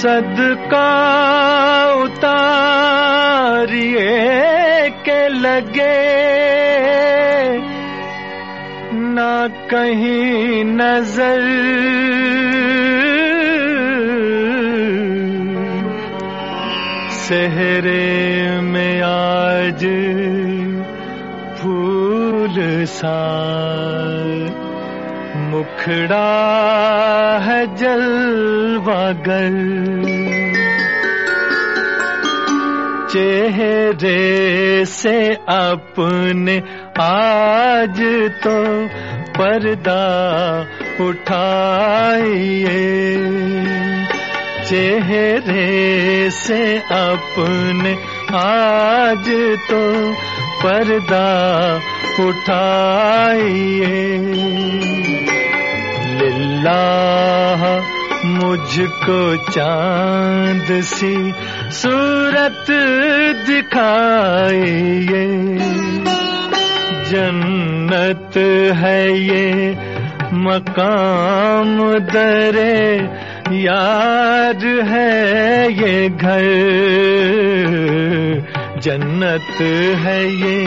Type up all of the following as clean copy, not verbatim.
صدقہ اتاریے کہ لگے نہ کہیں نظر صحرے میں آج پھول سا مکھڑا ہے جلوہ گر چہرے سے اپنے آج تو پردہ اٹھائیے چہرے سے اپنے آج تو پردہ اٹھائیے للہ مجھ کو چاند سی صورت دکھائیے جنت ہے یہ مقام درے یار ہے یہ گھر جنت ہے یہ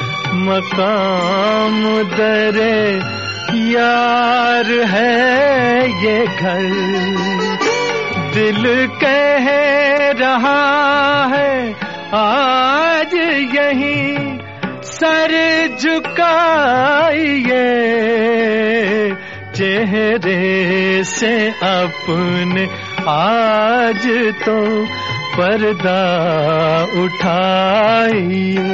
مقام درے یار ہے یہ گھر دل کہہ رہا ہے آج یہیں سر جھکائیے چہرے سے اپنے آج تو پردہ اٹھائیے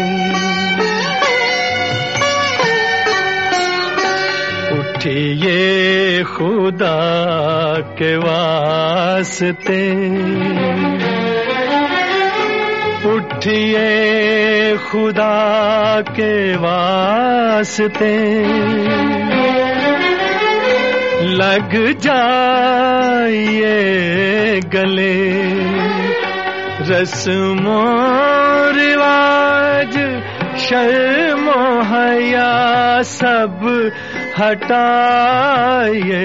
اٹھیے خدا کے واسطے اٹھیے خدا کے واسطے لگ جائیے گلے رسم و رواج شرم و حیا سب ہٹائیے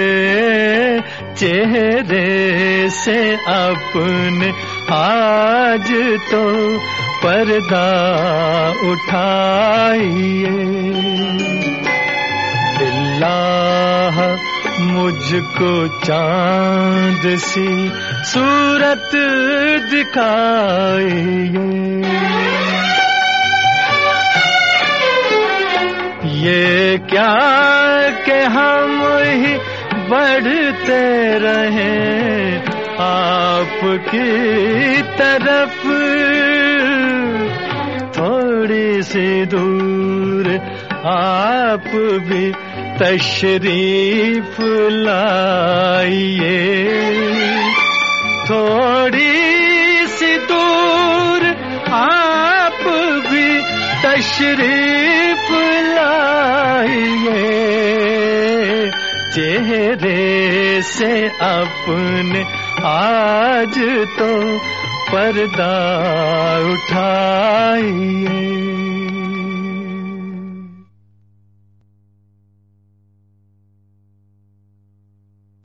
چہرے سے اپنے آج تو پردہ اٹھائیے اللہ مجھ کو چاند سی صورت دکھائیے یہ کیا کہ ہم ہی بڑھتے رہیں آپ کی طرف تھوڑی سی دور آپ بھی تشریف لائیے تھوڑی سی دور آپ بھی تشریف لائیے چہرے سے اپنے آج تو پردہ اٹھائیے